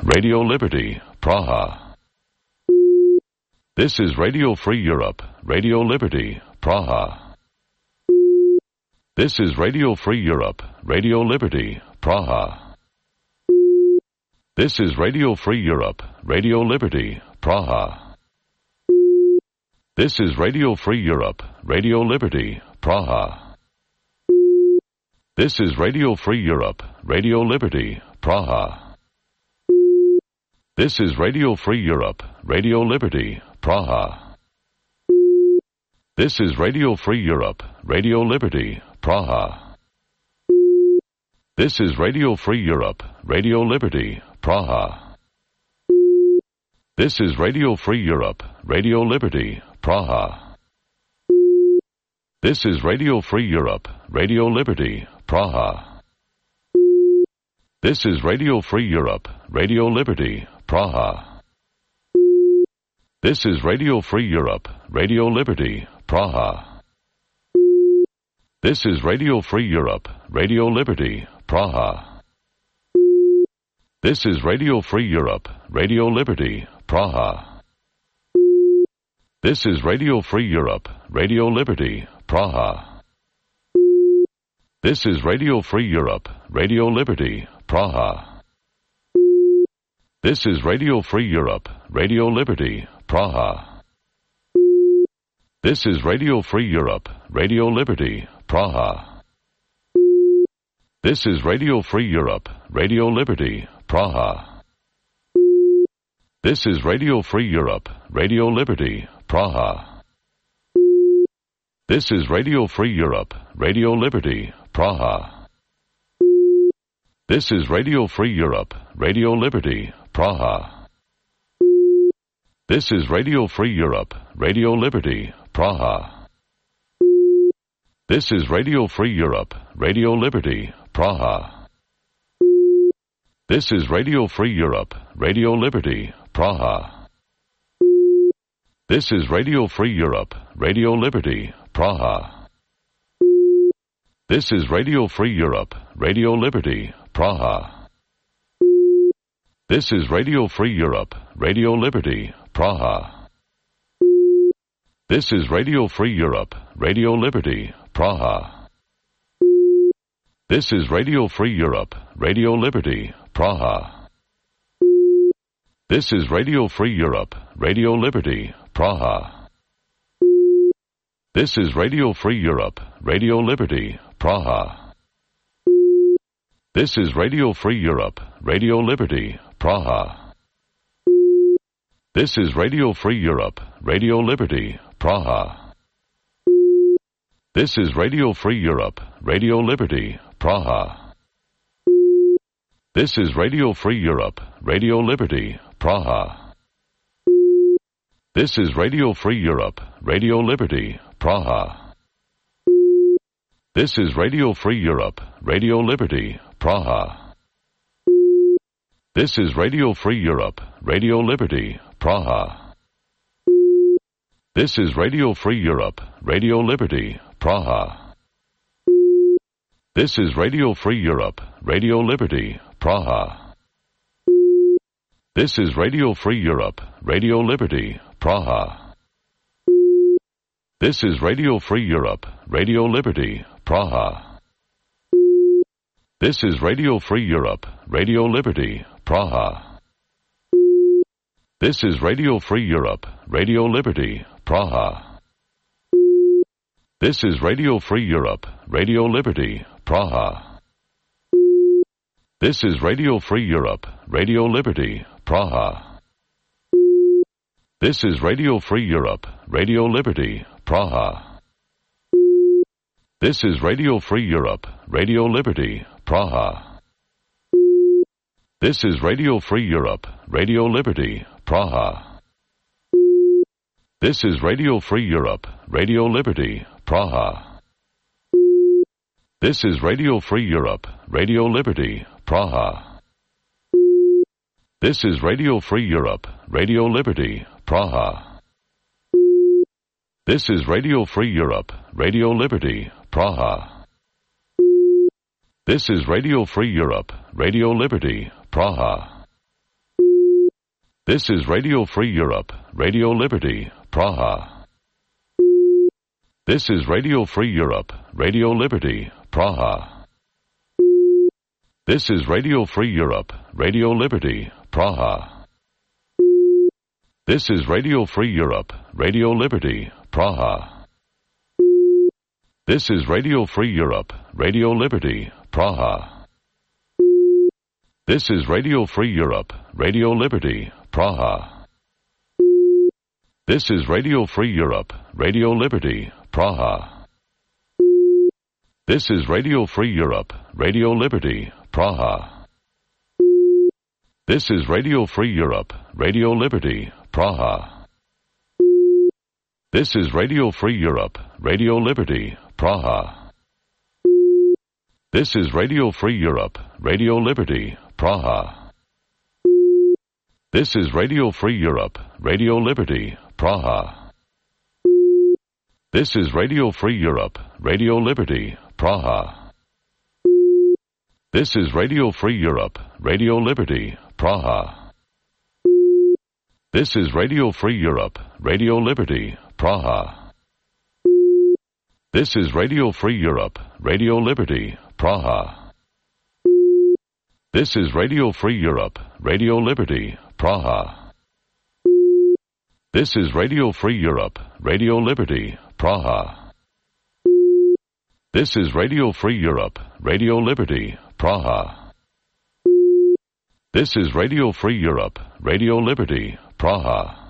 Radio Liberty, Praha. This is Radio Free Europe, Radio Liberty, Praha. This is Radio Free Europe, Radio Liberty, Praha. This is Radio Free Europe, Radio Liberty, Praha. This is Radio Free Europe, Radio Liberty, Praha. This is Radio Free Europe, Radio Liberty, Praha. This is Radio Free Europe, Radio Liberty, Praha. This is Radio Free Europe, Radio Liberty, Praha. This is Radio Free Europe, Radio Liberty, Praha. This is Radio Free Europe, Radio Liberty, Praha. This is Radio Free Europe, Radio Liberty, Praha. This is Radio Free Europe, Radio Liberty, Praha. This is Radio Free Europe, Radio Liberty, Praha. This is Radio Free Europe, Radio Liberty, Praha. This is Radio Free Europe, Radio Liberty, Praha. This is Radio Free Europe, Radio Liberty, Praha. This is Radio Free Europe, Radio Liberty, Praha. This is Radio Free Europe, Radio Liberty, Praha. This is Radio Free Europe, Radio Liberty, Praha. This is Radio Free Europe, Radio Liberty, Praha. This is Radio Free Europe, Radio Liberty, Praha. This is Radio Free Europe, Radio Liberty, Praha. This is Radio Free Europe, Radio Liberty, Praha. This is Radio Free Europe, Radio Liberty, Praha. This is Radio Free Europe, Radio Liberty, Praha. This is Radio Free Europe, Radio Liberty, Praha. This is Radio Free Europe, Radio Liberty, Praha. This is Radio Free Europe, Radio Liberty, Praha. This is Radio Free Europe, Radio Liberty, Praha. This is Radio Free Europe, Radio Liberty, Praha. This is Radio Free Europe, Radio Liberty, Praha. This is Radio Free Europe, Radio Liberty, Praha. This is Radio Free Europe, Radio Liberty, Praha. This is Radio Free Europe, Radio Liberty, Praha. This is Radio Free Europe, Radio Liberty, Praha. This is Radio Free Europe, Radio Liberty, Praha. This is Radio Free Europe, Radio Liberty, Praha. This is Radio Free Europe, Radio Liberty, Praha. This is Radio Free Europe, Radio Liberty, Praha. This is Radio Free Europe, Radio Liberty, Praha. This is Radio Free Europe, Radio Liberty, Praha. This is Radio Free Europe, Radio Liberty, Praha. This is Radio Free Europe, Radio Liberty, Praha. This is Radio Free Europe, Radio Liberty, Praha. This is Radio Free Europe, Radio Liberty, Praha. This is Radio Free Europe, Radio Liberty, Praha. This is Radio Free Europe, Radio Liberty, Praha. This is Radio Free Europe, Radio Liberty, Praha. This is Radio Free Europe, Radio Liberty, Praha. This is Radio Free Europe, Radio Liberty, Praha. This is Radio Free Europe, Radio Liberty, Praha. This is Radio Free Europe, Radio Liberty, Praha. This is Radio Free Europe, Radio Liberty, Praha. This is Radio Free Europe, Radio Liberty, Praha. This is Radio Free Europe, Radio Liberty, Praha. This is Radio Free Europe, Radio Liberty, Praha. This is Radio Free Europe, Radio Liberty, Praha. This is Radio Free Europe, Radio Liberty, Praha. This is Radio Free Europe, Radio Liberty, Praha. This is Radio Free Europe, Radio Liberty, Praha. This is Radio Free Europe, Radio Liberty, Praha. This is Radio Free Europe, Radio Liberty, Praha. This is Radio Free Europe, Radio Liberty, Praha. This is Radio Free Europe, Radio Liberty, Praha. This is Radio Free Europe, Radio Liberty, Praha. This is Radio Free Europe, Radio Liberty, Praha. This is Radio Free Europe, Radio Liberty, Praha. This is Radio Free Europe, Radio Liberty, Praha. This is Radio Free Europe, Radio Liberty, Praha. This is Radio Free Europe, Radio Liberty, Praha. This is Radio Free Europe, Radio Liberty, Praha. This is Radio Free Europe, Radio Liberty, Praha. This is Radio Free Europe, Radio Liberty, Praha. This is Radio Free Europe, Radio Liberty, Praha. This is Radio Free Europe, Radio Liberty, Praha. This is Radio Free Europe, Radio Liberty, Praha.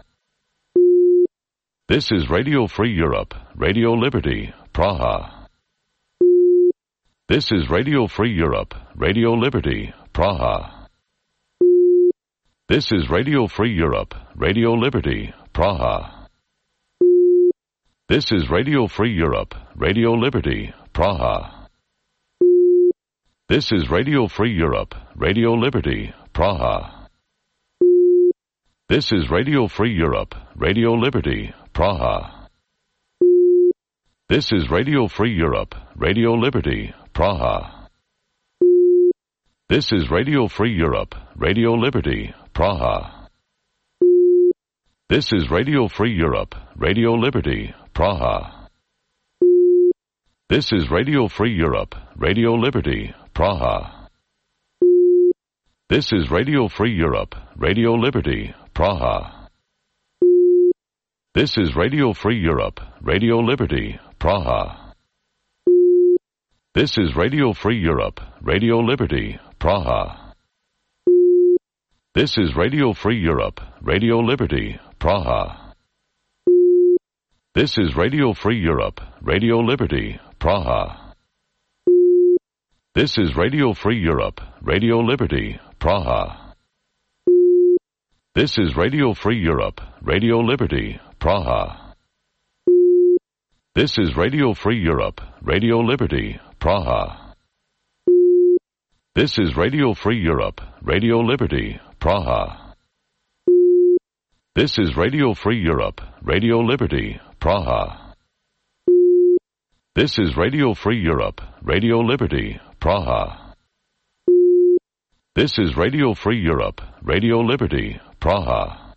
This is Radio Free Europe, Radio Liberty, Praha. This is Radio Free Europe, Radio Liberty, Praha. This is Radio Free Europe, Radio Liberty, Praha. This is Radio Free Europe, Radio Liberty, Praha. This is Radio Free Europe, Radio Liberty, Praha. This is Radio Free Europe, Radio Liberty, Praha. This is Radio Free Europe, Radio Liberty, Praha. This is Radio Free Europe, Radio Liberty, Praha. This is Radio Free Europe, Radio Liberty, Praha. This is Radio Free Europe, Radio Liberty, Praha. This is Radio Free Europe, Radio Liberty, Praha. This is Radio Free Europe, Radio Liberty, Praha. This is Radio Free Europe, Radio Liberty, Praha. This is Radio Free Europe, Radio Liberty, Praha. This is Radio Free Europe, Radio Liberty, Praha. This is Radio Free Europe, Radio Liberty, Praha. This is Radio Free Europe, Radio Liberty, Praha. This is Radio Free Europe, Radio Liberty, Praha. This is Radio Free Europe, Radio Liberty, Praha. This is Radio Free Europe, Radio Liberty, Praha. This is Radio Free Europe, Radio Liberty, Praha. This is Radio Free Europe, Radio Liberty, Praha.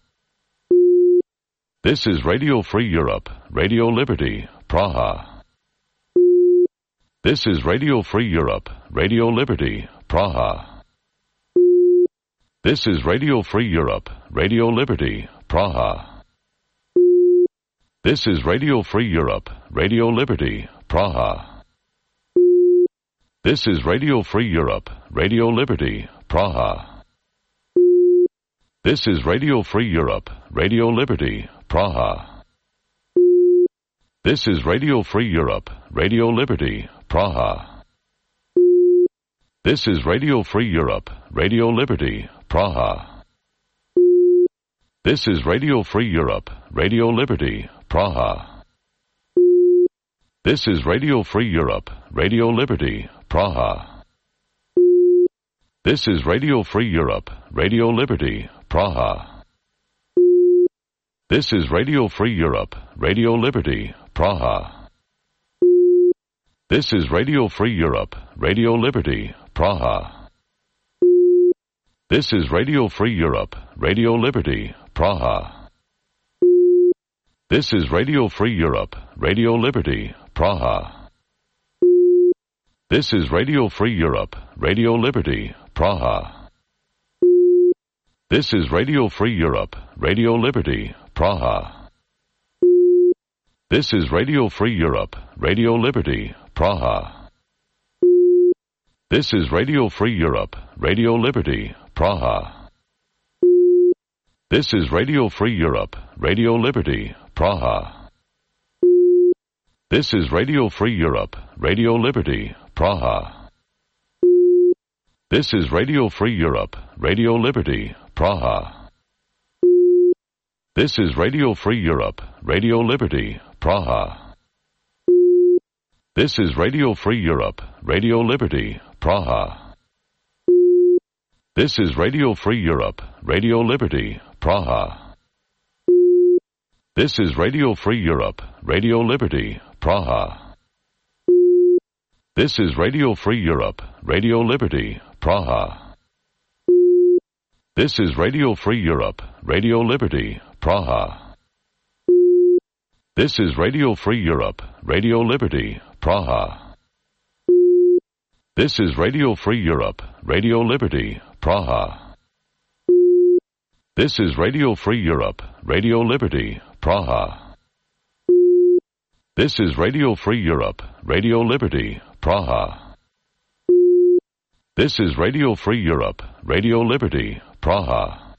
This is Radio Free Europe, Radio Liberty, Praha. This is Radio Free Europe, Radio Liberty, Praha. This is Radio Free Europe, Radio Liberty, Praha. This is Radio Free Europe, Radio Liberty, Praha. This is Radio Free Europe, Radio Liberty, Praha. This is Radio Free Europe, Radio Liberty, Praha. This is Radio Free Europe, Radio Liberty, Praha. This is Radio Free Europe, Radio Liberty, Praha. This is Radio Free Europe, Radio Liberty, Praha. This is Radio Free Europe, Radio Liberty, Praha. This is Radio Free Europe, Radio Liberty, Praha. This is Radio Free Europe, Radio Liberty, Praha. This is Radio Free Europe, Radio Liberty, Praha. This is Radio Free Europe, Radio Liberty, Praha. This is Radio Free Europe, Radio Liberty, Praha. This is Radio Free Europe, Radio Liberty, Praha. This is Radio Free Europe, Radio Liberty, Praha. This is Radio Free Europe, Radio Liberty, Praha. This is Radio Free Europe, Radio Liberty, Praha. This is Radio Free Europe, Radio Liberty, Praha. This is Radio Free Europe, Radio Liberty, Praha. This is Radio Free Europe, Radio Liberty, Praha. This is Radio Free Europe, Radio Liberty, Praha. This is Radio Free Europe, Radio Liberty, Praha. This is Radio Free Europe, Radio Liberty, Praha. This is Radio Free Europe, Radio Liberty, Praha. This is Radio Free Europe, Radio Liberty, Praha. This is Radio Free Europe, Radio Liberty, Praha. This is Radio Free Europe, Radio Liberty, Praha. This is Radio Free Europe, Radio Liberty, Praha. This is Radio Free Europe, Radio Liberty, Praha. This is Radio Free Europe, Radio Liberty, Praha. This is Radio Free Europe, Radio Liberty, Praha.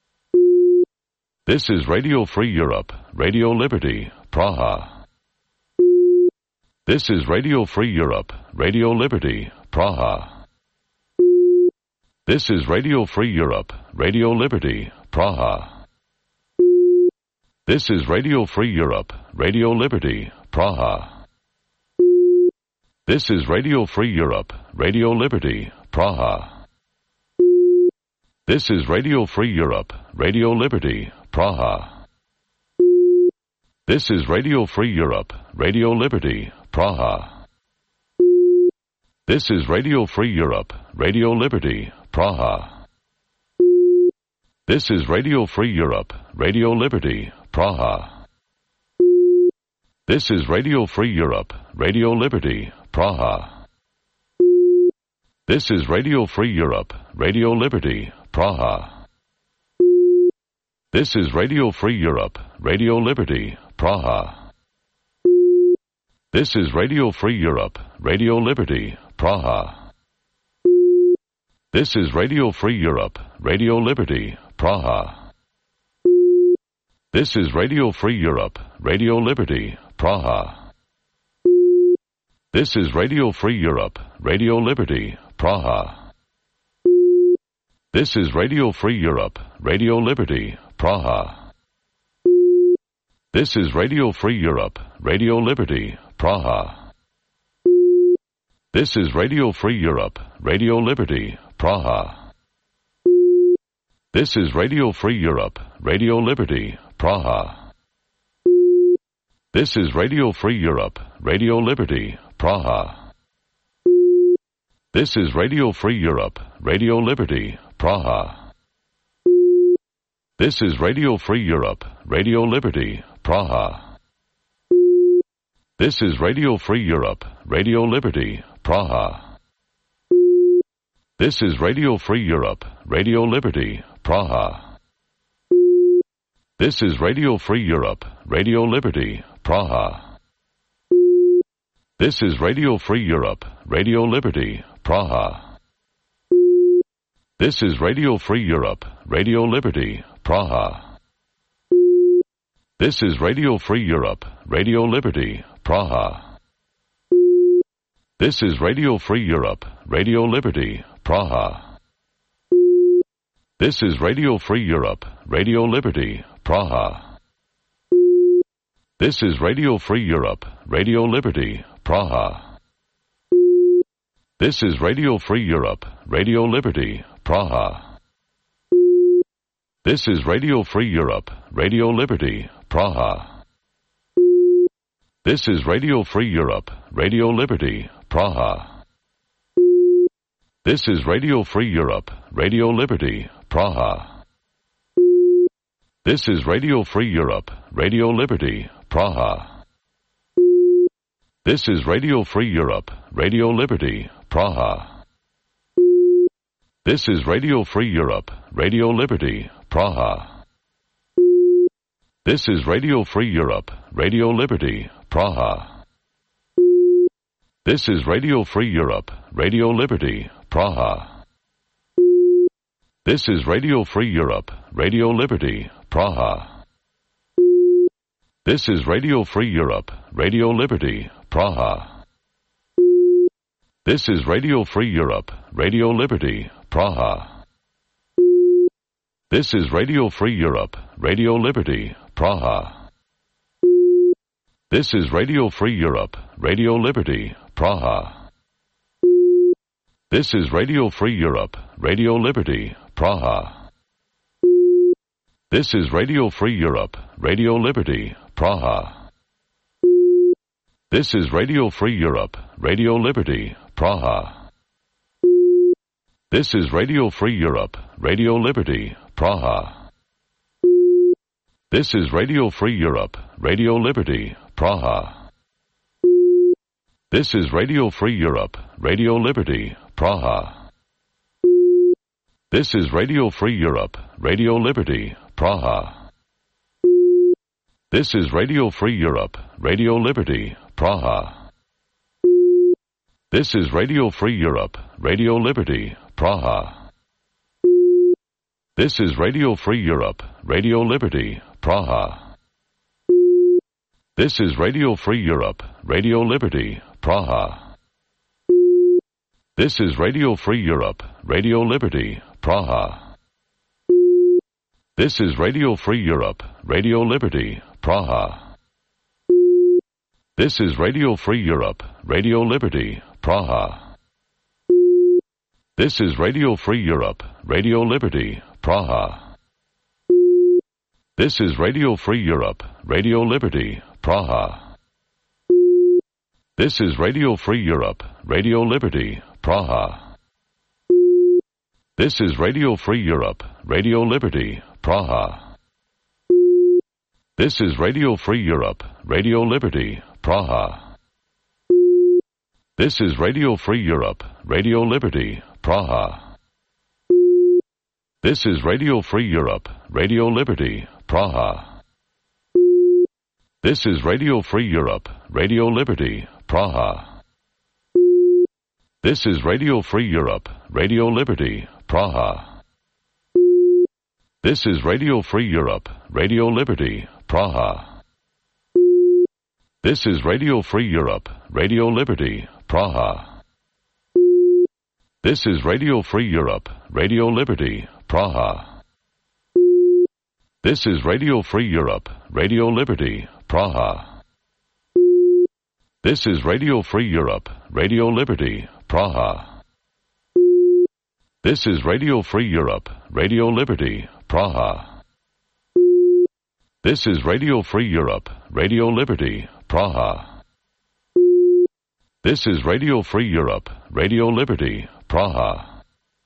This is Radio Free Europe, Radio Liberty, Praha. This is Radio Free Europe, Radio Liberty, Praha. This is Radio Free Europe, Radio Liberty, Praha. This is Radio Free Europe, Radio Liberty, Praha. This is Radio Free Europe, Radio Liberty, Praha. This is Radio Free Europe, Radio Liberty, Praha. This is Radio Free Europe, Radio Liberty, Praha. This is Radio Free Europe, Radio Liberty, Praha. This is Radio Free Europe, Radio Liberty, Praha. This is Radio Free Europe, Radio Liberty, Praha. This is Radio Free Europe, Radio Liberty, Praha. This is Radio Free Europe, Radio Liberty, Praha. This is Radio Free Europe, Radio Liberty, Praha. This is Radio Free Europe, Radio Liberty, Praha. This is Radio Free Europe, Radio Liberty, Praha. This is Radio Free Europe, Radio Liberty, Praha. This is Radio Free Europe, Radio Liberty, Praha. This is Radio Free Europe, Radio Liberty, Praha. This is Radio Free Europe, Radio Liberty, Praha. This is Radio Free Europe, Radio Liberty, Praha. This is Radio Free Europe, Radio Liberty, Praha. This is Radio Free Europe, Radio Liberty, Praha. This is Radio Free Europe, Radio Liberty, Praha. This is Radio Free Europe, Radio Liberty, Praha. This is Radio Free Europe, Radio Liberty, Praha. This is Radio Free Europe, Radio Liberty, Praha. This is Radio Free Europe, Radio Liberty, Praha. This is Radio Free Europe, Radio Liberty, Praha. This is Radio Free Europe, Radio Liberty, Praha. This is Radio Free Europe, Radio Liberty, Praha. This is Radio Free Europe, Radio Liberty, Praha. This is Radio Free Europe, Radio Liberty, Praha. This is Radio Free Europe, Radio Liberty, Praha. This is Radio Free Europe, Radio Liberty, Praha. This is Radio Free Europe, Radio Liberty, Praha. This is Radio Free Europe, Radio Liberty, Praha. This is Radio Free Europe, Radio Liberty, Praha. This is Radio Free Europe, Radio Liberty, Praha. This is Radio Free Europe, Radio Liberty, Praha. This is Radio Free Europe, Radio Liberty, Praha. This is Radio Free Europe, Radio Liberty, Praha. This is Radio Free Europe, Radio Liberty, Praha. This is Radio Free Europe, Radio Liberty, Praha. This is Radio Free Europe, Radio Liberty, Praha. This is Radio Free Europe, Radio Liberty, Praha. This is Radio Free Europe, Radio Liberty, Praha. This is Radio Free Europe, Radio Liberty, Praha. This is Radio Free Europe, Radio Liberty, Praha. This is Radio Free Europe, Radio Liberty, Praha. This is Radio Free Europe, Radio Liberty, Praha. This is Radio Free Europe, Radio Liberty, Praha. This is Radio Free Europe, Radio Liberty, Praha. This is Radio Free Europe, Radio Liberty, Praha. This is Radio Free Europe, Radio Liberty, Praha. This is Radio Free Europe, Radio Liberty, Praha. This is Radio Free Europe, Radio Liberty, Praha. This is Radio Free Europe, Radio Liberty, Praha. This is Radio Free Europe, Radio Liberty, Praha. This is Radio Free Europe, Radio Liberty, Praha. This is Radio Free Europe, Radio Liberty, Praha. This is Radio Free Europe, Radio Liberty, Praha. This is Radio Free Europe, Radio Liberty, Praha. This is Radio Free Europe, Radio Liberty, Praha. This is Radio Free Europe, Radio Liberty, Praha. This is Radio Free Europe, Radio Liberty, Praha. This is Radio Free Europe, Radio Liberty, Praha. This is Radio Free Europe, Radio Liberty, Praha. This is Radio Free Europe, Radio Liberty, Praha. This is Radio Free Europe, Radio Liberty, Praha. This is Radio Free Europe, Radio Liberty, Praha. This is Radio Free Europe, Radio Liberty, Praha. This is Radio Free Europe, Radio Liberty, Praha. This is Radio Free Europe, Radio Liberty, Praha. This is Radio Free Europe, Radio Liberty, Praha. This is Radio Free Europe, Radio Liberty, Praha. This is Radio Free Europe, Radio Liberty, Praha. This is Radio Free Europe, Radio Liberty, Praha.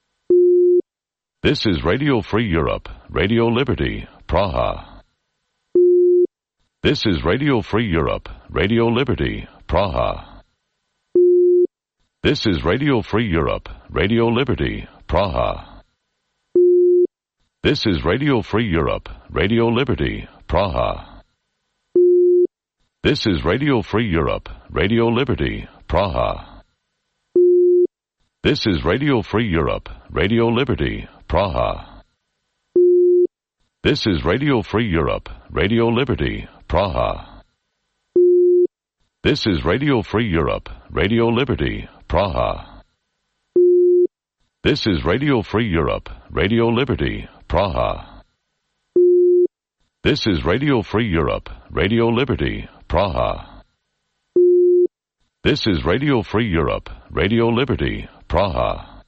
This is Radio Free Europe, Radio Liberty, Praha. This is Radio Free Europe, Radio Liberty, Praha. This is Radio Free Europe, Radio Liberty, Praha. This is Radio Free Europe, Radio Liberty, Praha. This is Radio Free Europe, Radio Liberty, Praha. This is Radio Free Europe, Radio Liberty, Praha. This is Radio Free Europe, Radio Liberty, Praha. This is Radio Free Europe, Radio Liberty, Praha. This is Radio Free Europe, Radio Liberty, Praha. This is Radio Free Europe, Radio Liberty, Praha. This is Radio Free Europe, Radio Liberty, Praha.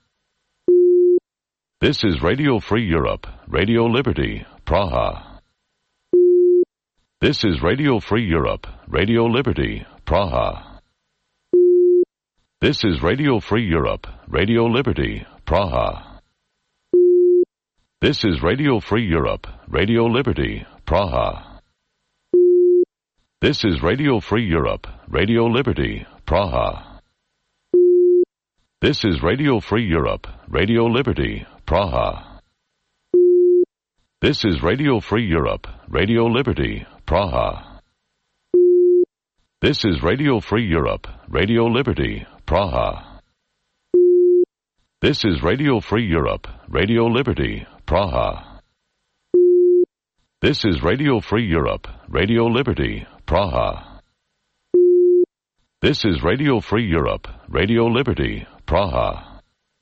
This is Radio Free Europe, Radio Liberty, Praha. This is Radio Free Europe, Radio Liberty, Praha. This is Radio Free Europe, Radio Liberty, Praha. This is Radio Free Europe, Radio Liberty, Praha. This is Radio Free Europe, Radio Liberty, Praha. This is Radio Free Europe, Radio Liberty, Praha. This is Radio Free Europe, Radio Liberty, Praha. This is Radio Free Europe, Radio Liberty, Praha. This is Radio Free Europe, Radio Liberty, Praha. This is Radio Free Europe, Radio Liberty, Praha. This is Radio Free Europe, Radio Liberty, Praha.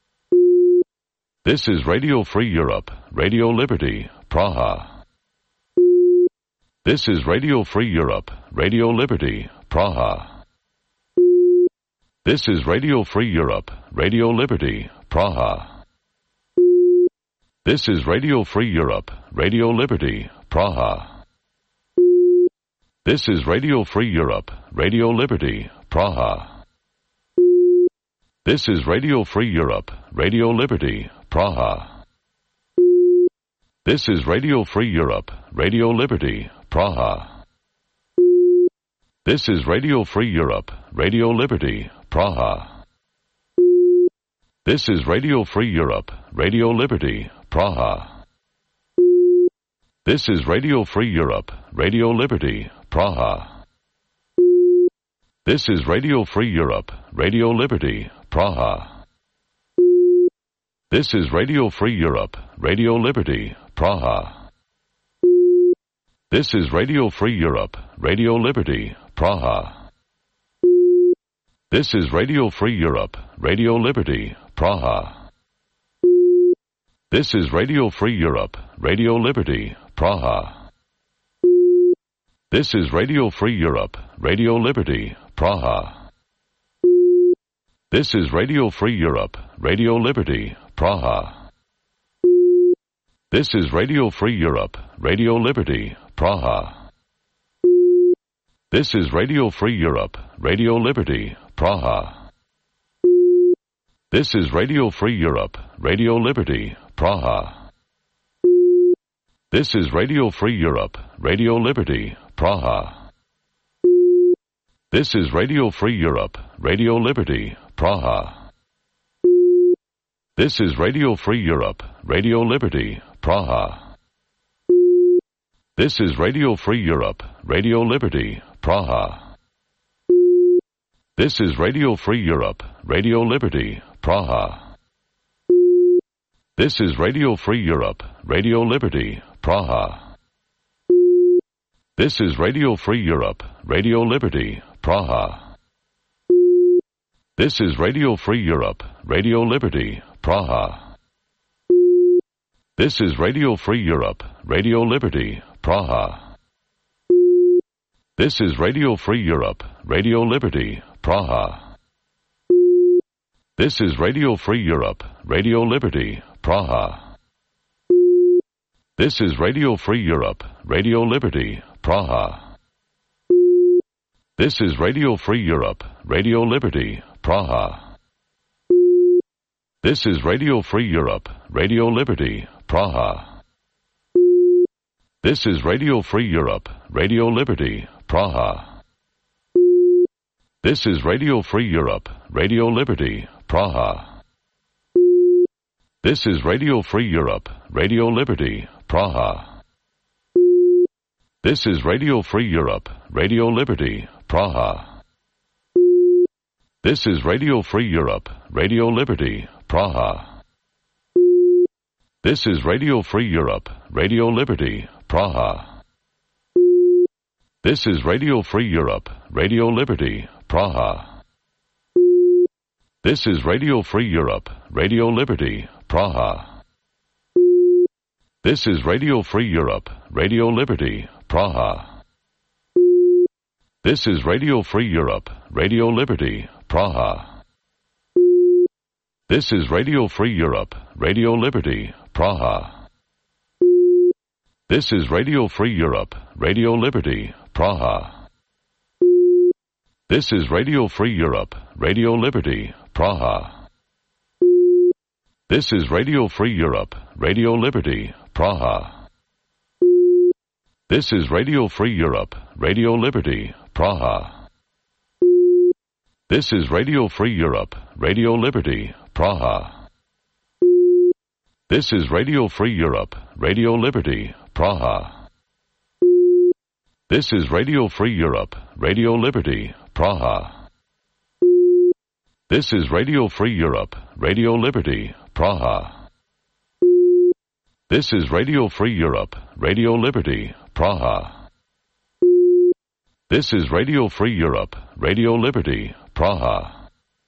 This is Radio Free Europe, Radio Liberty, Praha. This is Radio Free Europe, Radio Liberty, Praha. This is Radio Free Europe, Radio Liberty, Praha. This is Radio Free Europe, Radio Liberty, Praha. This is Radio Free Europe, Radio Liberty, Praha. This is Radio Free Europe, Radio Liberty, Praha. This is Radio Free Europe, Radio Liberty, Praha. This is Radio Free Europe, Radio Liberty, Praha. This is Radio Free Europe, Radio Liberty, Praha. This is Radio Free Europe, Radio Liberty, Praha. This is Radio Free Europe, Radio Liberty, Praha. This is Radio Free Europe, Radio Liberty, Praha. This is Radio Free Europe, Radio Liberty, Praha. This is Radio Free Europe, Radio Liberty, Praha. This is Radio Free Europe, Radio Liberty, Praha. This is Radio Free Europe, Radio Liberty, Praha. This is Radio Free Europe, Radio Liberty, Praha. This is Radio Free Europe, Radio Liberty, Praha. This is Radio Free Europe, Radio Liberty, Praha. This is Radio Free Europe, Radio Liberty, Praha. This is Radio Free Europe, Radio Liberty, Praha. This is Radio Free Europe, Radio Liberty, Praha. This is Radio Free Europe, Radio Liberty, Praha. This is Radio Free Europe, Radio Liberty, Praha. This is Radio Free Europe, Radio Liberty, Praha. This is Radio Free Europe, Radio Liberty, Praha. This is Radio Free Europe, Radio Liberty, Praha. This is Radio Free Europe, Radio Liberty, Praha. This is Radio Free Europe, Radio Liberty, Praha. This is Radio Free Europe, Radio Liberty, Praha. This is Radio Free Europe, Radio Liberty, Praha. This is Radio Free Europe, Radio Liberty, Praha. This is Radio Free Europe, Radio Liberty, Praha. This is Radio Free Europe, Radio Liberty, Praha. This is Radio Free Europe, Radio Liberty, Praha. This is Radio Free Europe, Radio Liberty, Praha. This is Radio Free Europe, Radio Liberty, Praha. This is Radio Free Europe, Radio Liberty, Praha. This is Radio Free Europe, Radio Liberty, Praha. This is Radio Free Europe, Radio Liberty, Praha. This is Radio Free Europe, Radio Liberty, Praha. This is Radio Free Europe, Radio Liberty, Praha. This is Radio Free Europe, Radio Liberty, Praha. This is Radio Free Europe, Radio Liberty, Praha. This is Radio Free Europe, Radio Liberty, Praha. This is Radio Free Europe, Radio Liberty, Praha. This is Radio Free Europe, Radio Liberty, Praha. This is Radio Free Europe, Radio Liberty, Praha. This is Radio Free Europe, Radio Liberty, Praha. This is Radio Free Europe, Radio Liberty, Praha. This is Radio Free Europe, Radio Liberty, Praha. This is Radio Free Europe, Radio Liberty, Praha. This is Radio Free Europe, Radio Liberty, Praha. This is Radio Free Europe, Radio Liberty, Praha. This is Radio Free Europe, Radio Liberty, Praha.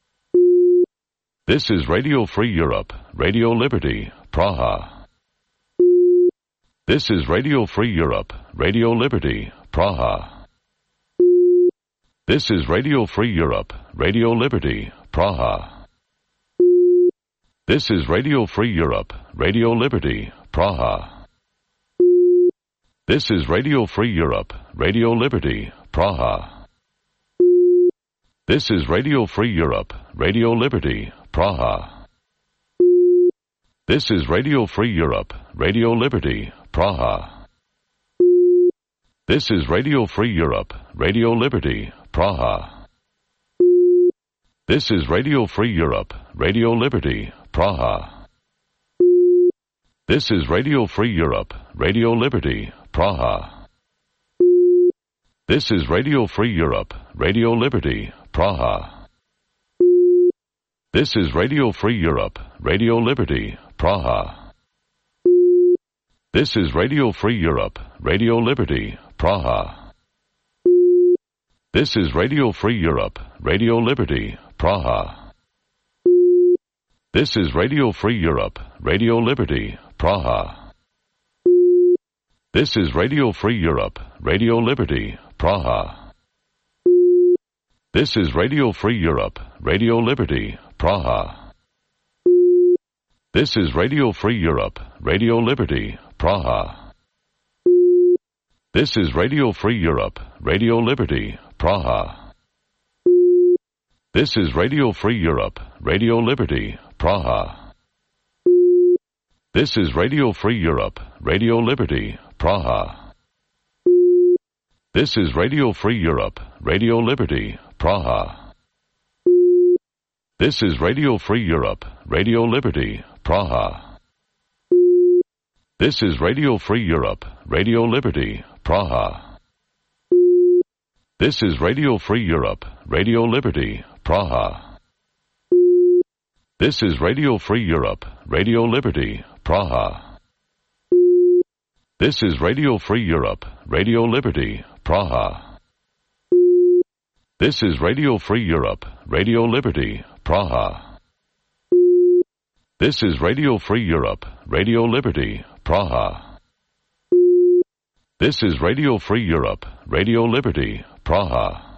This is Radio Free Europe, Radio Liberty, Praha. This is Radio Free Europe, Radio Liberty, Praha. This is Radio Free Europe, Radio Liberty, Praha. This is Radio Free Europe, Radio Liberty, Praha. This is Radio Free Europe, Radio Liberty, Praha. This is Radio Free Europe, Radio Liberty, Praha. This is Radio Free Europe, Radio Liberty, Praha. This is Radio Free Europe, Radio Liberty, Praha. This is Radio Free Europe, Radio Liberty, Praha. This is Radio Free Europe, Radio Liberty, Praha. This is Radio Free Europe, Radio Liberty, Praha. This is Radio Free Europe, Radio Liberty, Praha. This is Radio Free Europe, Radio Liberty, Praha. This is Radio Free Europe, Radio Liberty, Praha. This is Radio Free Europe, Radio Liberty, Praha. This is Radio Free Europe, Radio Liberty, Praha. This is Radio Free Europe, Radio Liberty, Praha. This is Radio Free Europe, Radio Liberty, Praha. This is Radio Free Europe, Radio Liberty, Praha. This is Radio Free Europe, Radio Liberty, Praha. This is Radio Free Europe, Radio Liberty, Praha. This is Radio Free Europe, Radio Liberty, Praha. This is Radio Free Europe, Radio Liberty, Praha. This is Radio Free Europe, Radio Liberty, Praha. This is Radio Free Europe, Radio Liberty, Praha. This is Radio Free Europe, Radio Liberty, Praha. This is Radio Free Europe, Radio Liberty, Praha. This is Radio Free Europe, Radio Liberty, Praha. This is Radio Free Europe, Radio Liberty, Praha. This is Radio Free Europe, Radio Liberty, Praha.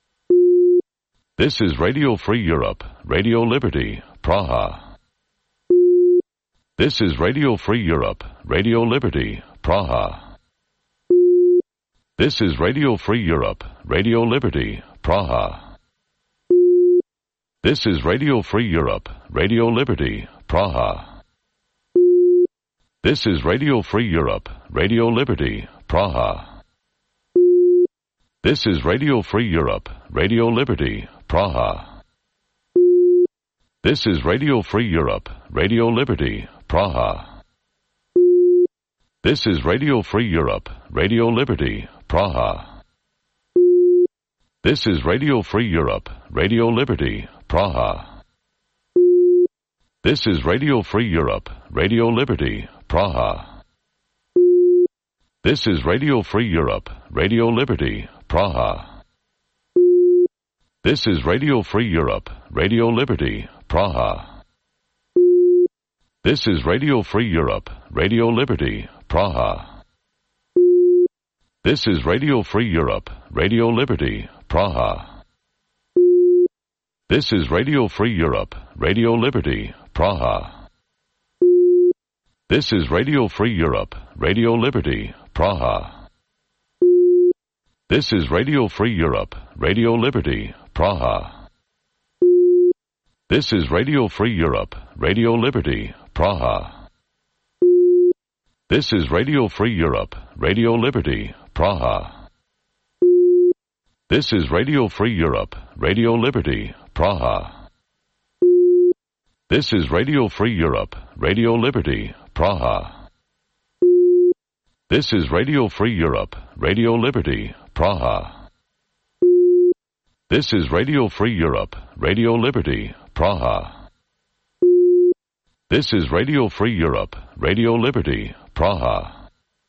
This is Radio Free Europe, Radio Liberty, Praha. This is Radio Free Europe, Radio Liberty, Praha. This is Radio Free Europe, Radio Liberty, Praha. This is Radio Free Europe, Radio Liberty, Praha. This is Radio Free Europe, Radio Liberty, Praha. This is Radio Free Europe, Radio Liberty, Praha. This is Radio Free Europe, Radio Liberty, Praha. This is Radio Free Europe, Radio Liberty, Praha. This is Radio Free Europe, Radio Liberty, Praha. This is Radio Free Europe, Radio Liberty, Praha. This is Radio Free Europe, Radio Liberty, Praha. This is Radio Free Europe, Radio Liberty, Praha. This is Radio Free Europe, Radio Liberty, Praha. This is Radio Free Europe, Radio Liberty, Praha. This is Radio Free Europe, Radio Liberty, Praha. This is Radio Free Europe, Radio Liberty, Praha. This is Radio Free Europe, Radio Liberty, Praha. This is Radio Free Europe, Radio Liberty, Praha. This is Radio Free Europe, Radio Liberty, Praha. This is Radio Free Europe, Radio Liberty, Praha. This is Radio Free Europe, Radio Liberty, Praha. This is Radio Free Europe, Radio Liberty, Praha. This is Radio Free Europe, Radio Liberty, Praha. This is Radio Free Europe, Radio Liberty, Praha.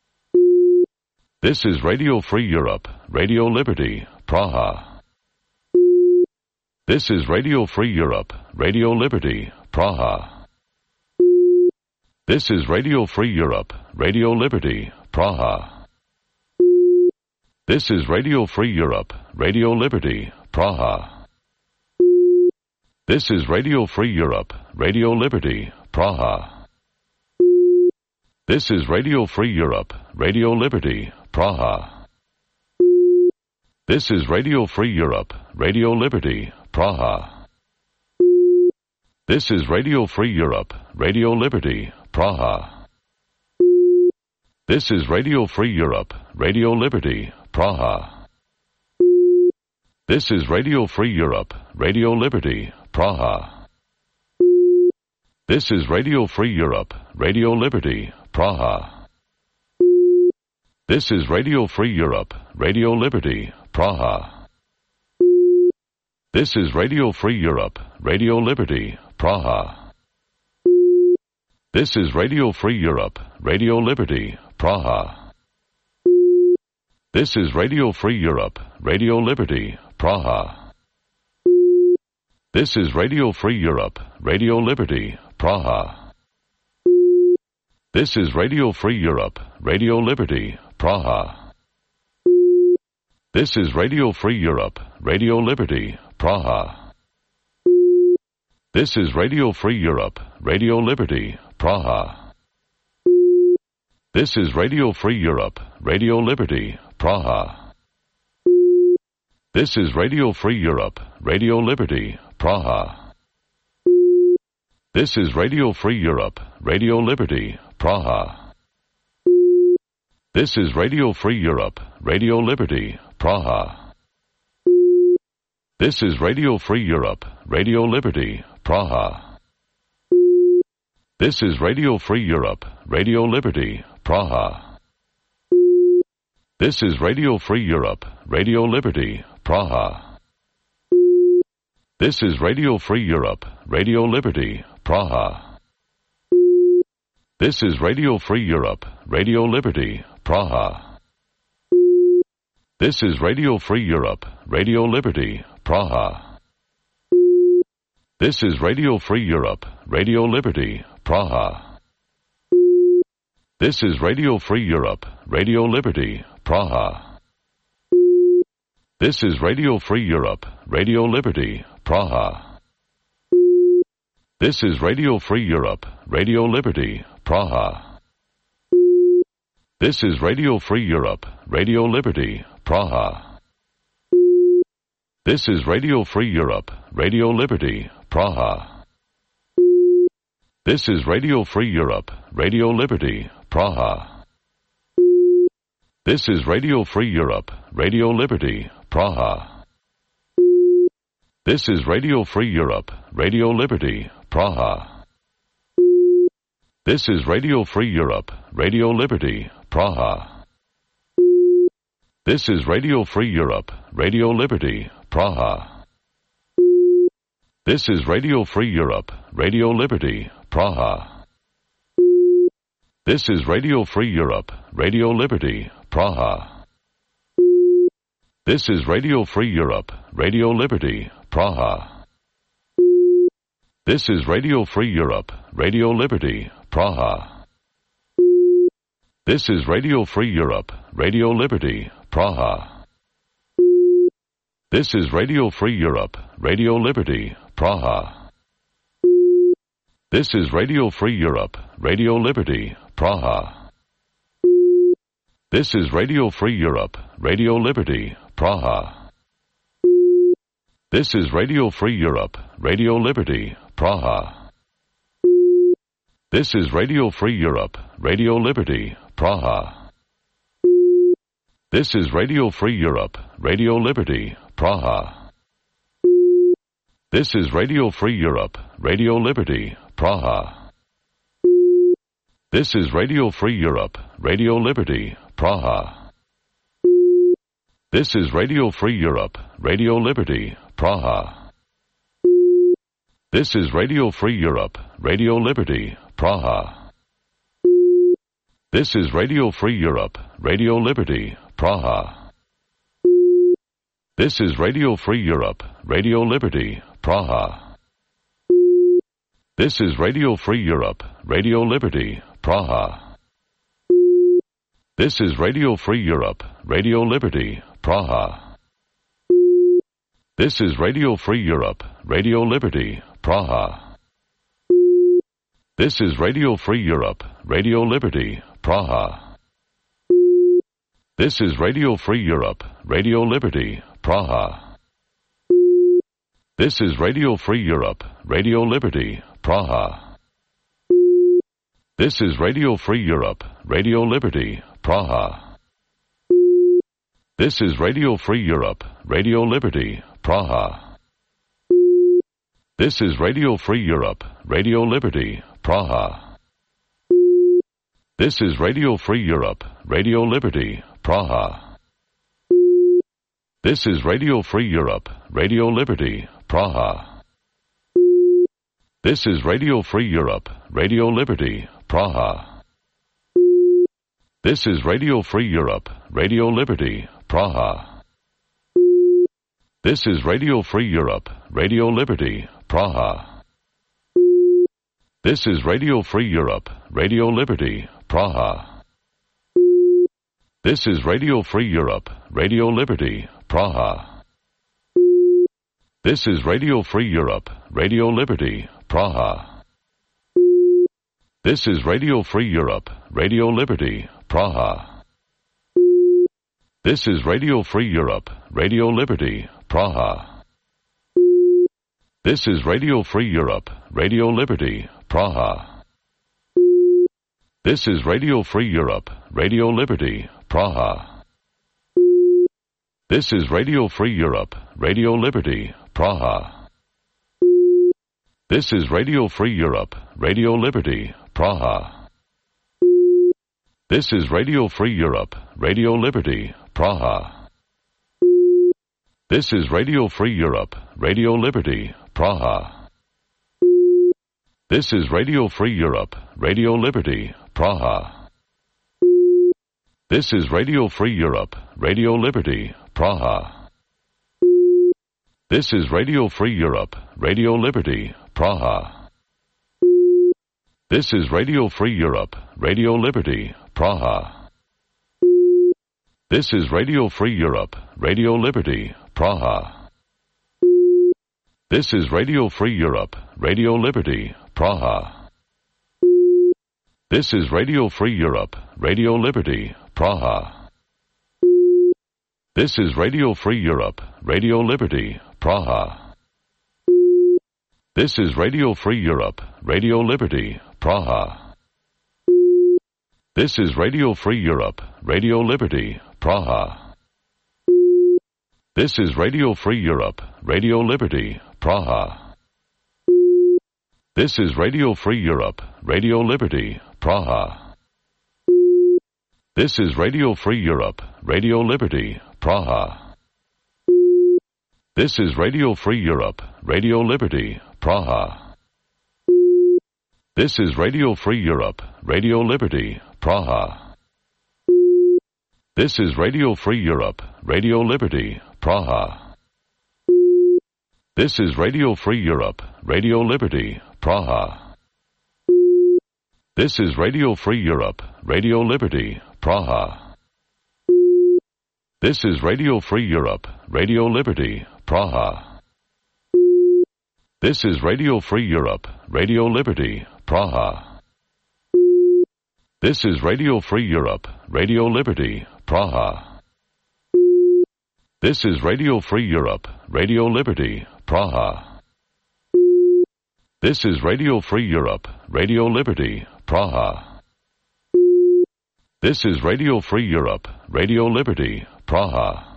This is Radio Free Europe, Radio Liberty, Praha. This is Radio Free Europe, Radio Liberty, Praha. This is Radio Free Europe, Radio Liberty, Praha. This is Radio Free Europe, Radio Liberty, Praha. This is Radio Free Europe, Radio Liberty, Praha. This is Radio Free Europe, Radio Liberty, Praha. This is Radio Free Europe, Radio Liberty, Praha. This is Radio Free Europe, Radio Liberty, Praha. This is Radio Free Europe, Radio Liberty, Praha. This is Radio Free Europe, Radio Liberty, Praha. This is Radio Free Europe, Radio Liberty, Praha. This is Radio Free Europe, Radio Liberty, Praha. This is Radio Free Europe, Radio Liberty, Praha. This is Radio Free Europe, Radio Liberty, Praha. This is Radio Free Europe, Radio Liberty, Praha. This is Radio Free Europe, Radio Liberty, Praha. This is Radio Free Europe, Radio Liberty, Praha. This is Radio Free Europe, Radio Liberty, Praha. This is Radio Free Europe, Radio Liberty, Praha. This is Radio Free Europe, Radio Liberty, Praha. This is Radio Free Europe, Radio Liberty, Praha. This is Radio Free Europe, Radio Liberty, Praha. This is Radio Free Europe, Radio Liberty, Praha. This is Radio Free Europe, Radio Liberty, Praha. This is Radio Free Europe, Radio Liberty, Praha. This is Radio Free Europe, Radio Liberty, Praha. This is Radio Free Europe, Radio Liberty, Praha. This is Radio Free Europe, Radio Liberty, Praha. This is Radio Free Europe, Radio Liberty, Praha. This is Radio Free Europe, Radio Liberty, Praha. This is Radio Free Europe, Radio Liberty, Praha. This is Radio Free Europe, Radio Liberty, Praha. This is Radio Free Europe, Radio Liberty, Praha. This is Radio Free Europe, Radio Liberty, Praha. This is Radio Free Europe, Radio Liberty, Praha. This is Radio Free Europe, Radio Liberty, Praha. This is Radio Free Europe, Radio Liberty, Praha. This is Radio Free Europe, Radio Liberty, Praha. This is Radio Free Europe, Radio Liberty, Praha. This is Radio Free Europe, Radio Liberty, Praha. This is Radio Free Europe, Radio Liberty, Praha. This is Radio Free Europe, Radio Liberty, Praha. This is Radio Free Europe, Radio Liberty, Praha. This is Radio Free Europe, Radio Liberty, Praha. This is Radio Free Europe, Radio Liberty, Praha. This is Radio Free Europe, Radio Liberty, Praha. This is Radio Free Europe, Radio Liberty, Praha. This is Radio Free Europe, Radio Liberty, Praha. This is Radio Free Europe, Radio Liberty, Praha. This is Radio Free Europe, Radio Liberty, Praha. This is Radio Free Europe, Radio Liberty, Praha. This is Radio Free Europe, Radio Liberty, Praha. This is Radio Free Europe, Radio Liberty, Praha. This is Radio Free Europe, Radio Liberty, Praha. This is Radio Free Europe, Radio Liberty, Praha. This is Radio Free Europe, Radio Liberty, Praha. This is Radio Free Europe, Radio Liberty, Praha. This is Radio Free Europe, Radio Liberty, Praha. This is Radio Free Europe, Radio Liberty, Praha. This is Radio Free Europe, Radio Liberty, Praha. This is Radio Free Europe, Radio Liberty, Praha. This is Radio Free Europe, Radio Liberty, Praha. This is Radio Free Europe, Radio Liberty, Praha. This is Radio Free Europe, Radio Liberty, Praha. This is Radio Free Europe, Radio Liberty, Praha. This is Radio Free Europe, Radio Liberty, Praha. This is Radio Free Europe, Radio Liberty, Praha. This is Radio Free Europe, Radio Liberty, Praha. This is Radio Free Europe, Radio Liberty, Praha. This is Radio Free Europe, Radio Liberty, Praha. This is Radio Free Europe, Radio Liberty, Praha. This is Radio Free Europe, Radio Liberty, Praha. This is Radio Free Europe, Radio Liberty, Praha. This is Radio Free Europe, Radio Liberty, Praha. This is Radio Free Europe, Radio Liberty, Praha. This is Radio Free Europe, Radio Liberty, Praha. This is Radio Free Europe, Radio Liberty, Praha. This is Radio Free Europe, Radio Liberty, Praha. This is Radio Free Europe, Radio Liberty, Praha. This is Radio Free Europe, Radio Liberty, Praha. This is Radio Free Europe, Radio Liberty, Praha. This is Radio Free Europe, Radio Liberty, Praha. This is Radio Free Europe, Radio Liberty, Praha. This is Radio Free Europe, Radio Liberty, Praha. This is Radio Free Europe, Radio Liberty, Praha. This is Radio Free Europe, Radio Liberty, Praha. This is Radio Free Europe, Radio Liberty, Praha. This is Radio Free Europe, Radio Liberty, Praha. This is Radio Free Europe, Radio Liberty, Praha. This is Radio Free Europe, Radio Liberty, Praha. This is Radio Free Europe, Radio Liberty, Praha. This is Radio Free Europe, Radio Liberty, Praha. This is Radio Free Europe, Radio Liberty, Praha. This is Radio Free Europe, Radio Liberty, Praha. This is Radio Free Europe, Radio Liberty, Praha. This is Radio Free Europe, Radio Liberty, Praha. This is Radio Free Europe, Radio Liberty, Praha. This is Radio Free Europe, Radio Liberty, Praha. This is Radio Free Europe, Radio Liberty, Praha. This is Radio Free Europe, Radio Liberty, Praha. This is Radio Free Europe, Radio Liberty, Praha. This is Radio Free Europe, Radio Liberty, Praha. This is Radio Free Europe, Radio Liberty, Praha. This is Radio Free Europe, Radio Liberty, Praha. This is Radio Free Europe, Radio Liberty, Praha. This is Radio Free Europe, Radio Liberty, Praha.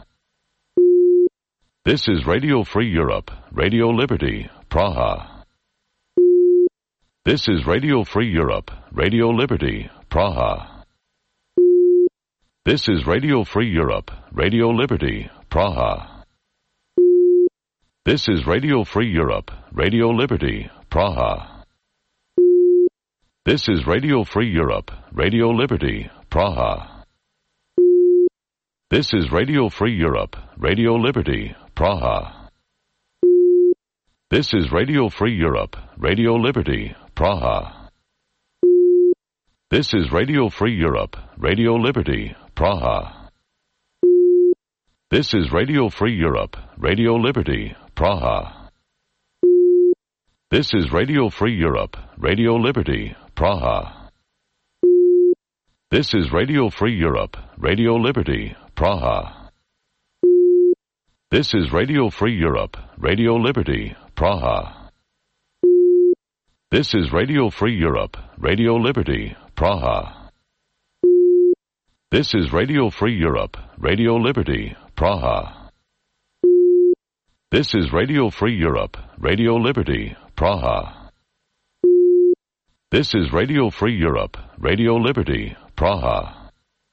This is Radio Free Europe, Radio Liberty, Praha. This is Radio Free Europe, Radio Liberty, Praha. This is Radio Free Europe, Radio Liberty, Praha. This is Radio Free Europe, Radio Liberty, Praha. This is Radio Free Europe, Radio Liberty, Praha. This is Radio Free Europe, Radio Liberty, Praha. This is Radio Free Europe, Radio Liberty, Praha. This is Radio Free Europe, Radio Liberty, Praha. This is Radio Free Europe, Radio Liberty, Praha. This is Radio Free Europe, Radio Liberty, Praha. This is Radio Free Europe, Radio Liberty, Praha. This is Radio Free Europe, Radio Liberty, Praha. This is Radio Free Europe, Radio Liberty, Praha. This is Radio Free Europe, Radio Liberty, Praha. This is Radio Free Europe, Radio Liberty, Praha. This is Radio Free Europe, Radio Liberty, Praha.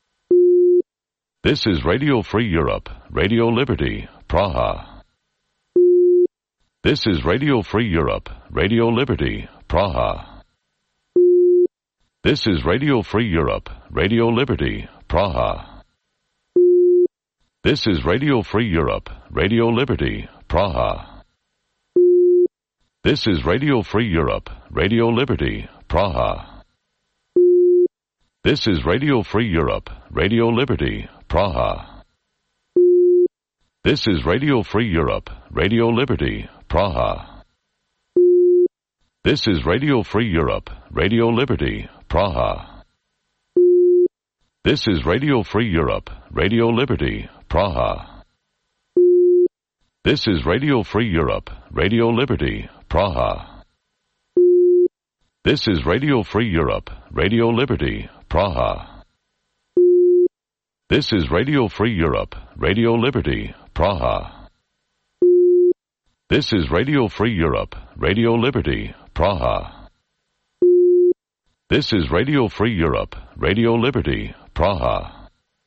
This is Radio Free Europe, Radio Liberty, Praha. This is Radio Free Europe, Radio Liberty, Praha. This is Radio Free Europe, Radio Liberty, Praha. This is Radio Free Europe, Radio Liberty, Praha. This is Radio Free Europe, Radio Liberty, Praha. This is Radio Free Europe, Radio Liberty, Praha. This is Radio Free Europe, Radio Liberty, Praha. This is Radio Free Europe, Radio Liberty, Praha. This is Radio Free Europe, Radio Liberty, Praha. This is Radio Free Europe, Radio Liberty, Praha. This is Radio Free Europe, Radio Liberty, Praha. This is Radio Free Europe, Radio Liberty, Praha. This is Radio Free Europe, Radio Liberty, Praha. This is Radio Free Europe, Radio Liberty, Praha.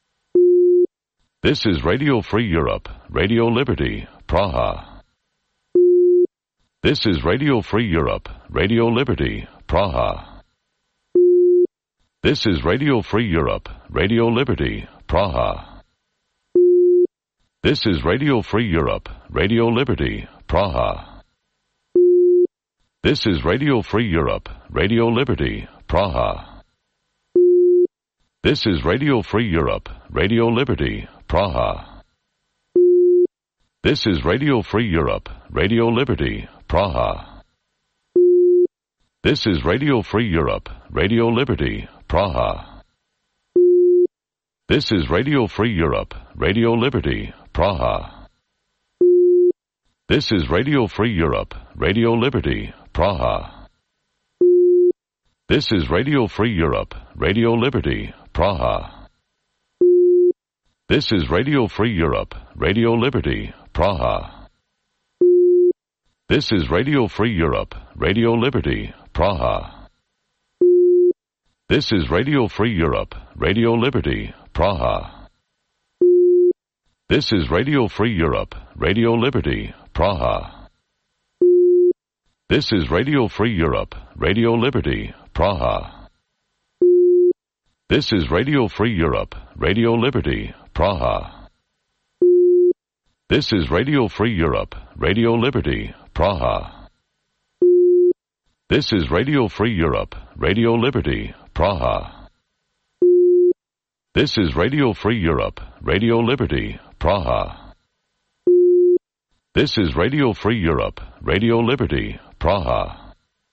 This is Radio Free Europe, Radio Liberty, Praha. This is Radio Free Europe, Radio Liberty, Praha. This is Radio Free Europe, Radio Liberty, Praha. This is Radio Free Europe, Radio Liberty, Praha. This is Radio Free Europe, Radio Liberty, Praha. This is Radio Free Europe, Radio Liberty, Praha. This is Radio Free Europe, Radio Liberty, Praha. This is Radio Free Europe, Radio Liberty, Praha. This is Radio Free Europe, Radio Liberty, Praha. This is Radio Free Europe, Radio Liberty, Praha. This is Radio Free Europe, Radio Liberty, Praha. This is Radio Free Europe, Radio Liberty, Praha. This is Radio Free Europe, Radio Liberty, Praha. This is Radio Free Europe, Radio Liberty, Praha. This is Radio Free Europe, Radio Liberty, Praha. This is Radio Free Europe, Radio Liberty, Praha. This is Radio Free Europe, Radio Liberty, Praha. This is Radio Free Europe, Radio Liberty, Praha. This is Radio Free Europe, Radio Liberty, Praha. This is Radio Free Europe, Radio Liberty, Praha. This is Radio Free Europe, Radio Liberty, Praha.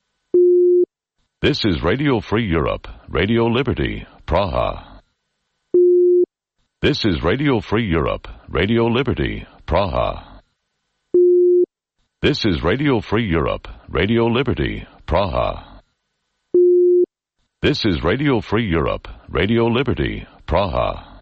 This is Radio Free Europe, Radio Liberty, Praha. This is Radio Free Europe, Radio Liberty, Praha. This is Radio Free Europe, Radio Liberty, Praha. This is Radio Free Europe, Radio Liberty, Praha.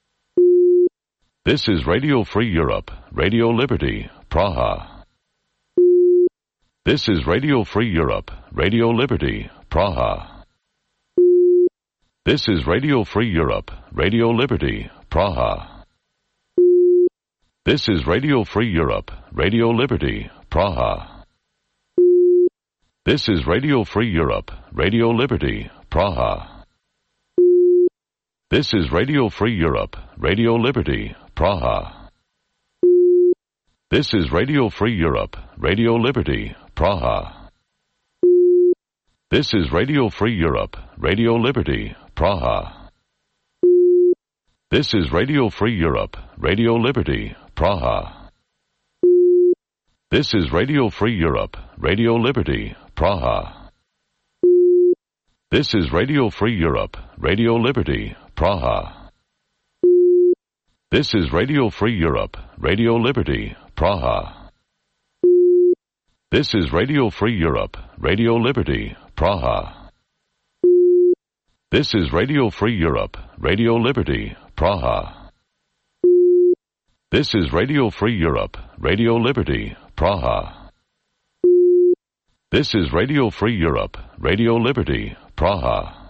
This is Radio Free Europe, Radio Liberty, Praha. This is Radio Free Europe, Radio Liberty, Praha. This is Radio Free Europe, Radio Liberty, Praha. This is Radio Free Europe, Radio Liberty, Praha. This is Radio Free Europe, Radio Liberty, Praha. This is Radio Free Europe, Radio Liberty, Praha. This is Radio Free Europe, Radio Liberty, Praha. This is Radio Free Europe, Radio Liberty, Praha. This is Radio Free Europe, Radio Liberty, Praha. This is Radio Free Europe, Radio Liberty, Praha. This is Radio Free Europe, Radio Liberty, Praha. This is Radio Free Europe, Radio Liberty, Praha. This is Radio Free Europe, Radio Liberty, Praha. This is Radio Free Europe, Radio Liberty, Praha. This is Radio Free Europe, Radio Liberty, Praha. This is Radio Free Europe, Radio Liberty, Praha.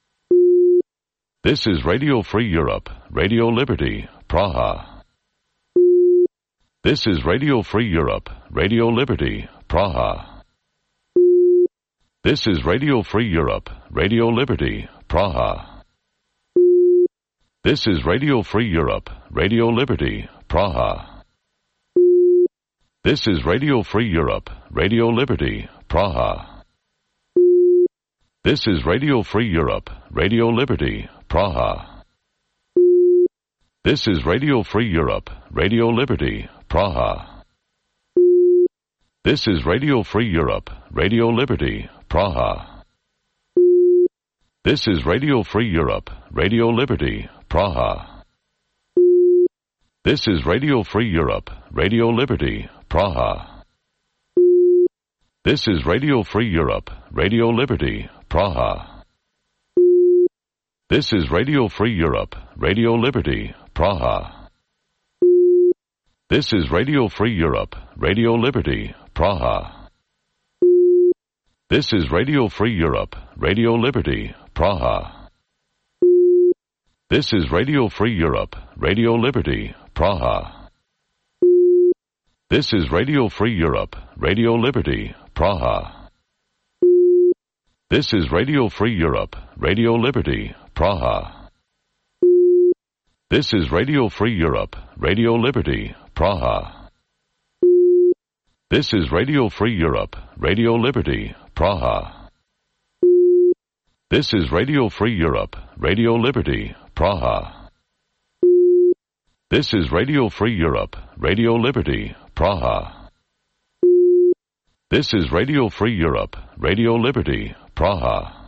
This is Radio Free Europe, Radio Liberty, Praha. This is Radio Free Europe, Radio Liberty, Praha. This is Radio Free Europe, Radio Liberty, Praha. This is Radio Free Europe, Radio Liberty, Praha. This is Radio Free Europe, Radio Liberty, Praha. This is Radio Free Europe, Radio Liberty, Praha. This is Radio Free Europe, Radio Liberty, Praha. This is Radio Free Europe, Radio Liberty, Praha. This is Radio Free Europe, Radio Liberty, Praha. This is Radio Free Europe, Radio Liberty, Praha. This is Radio Free Europe, Radio Liberty, Praha. This is Radio Free Europe, Radio Liberty, Praha. This is Radio Free Europe, Radio Liberty, Praha. This is Radio Free Europe, Radio Liberty, Praha. This is Radio Free Europe, Radio Liberty, Praha. This is Radio Free Europe, Radio Liberty, Praha. This is Radio Free Europe, Radio Liberty, Praha. This is Radio Free Europe, Radio Liberty, Praha. This is Radio Free Europe, Radio Liberty, Praha. This is Radio Free Europe, Radio Liberty, Praha. This is Radio Free Europe, Radio Liberty, Praha. This is Radio Free Europe, Radio Liberty, Praha.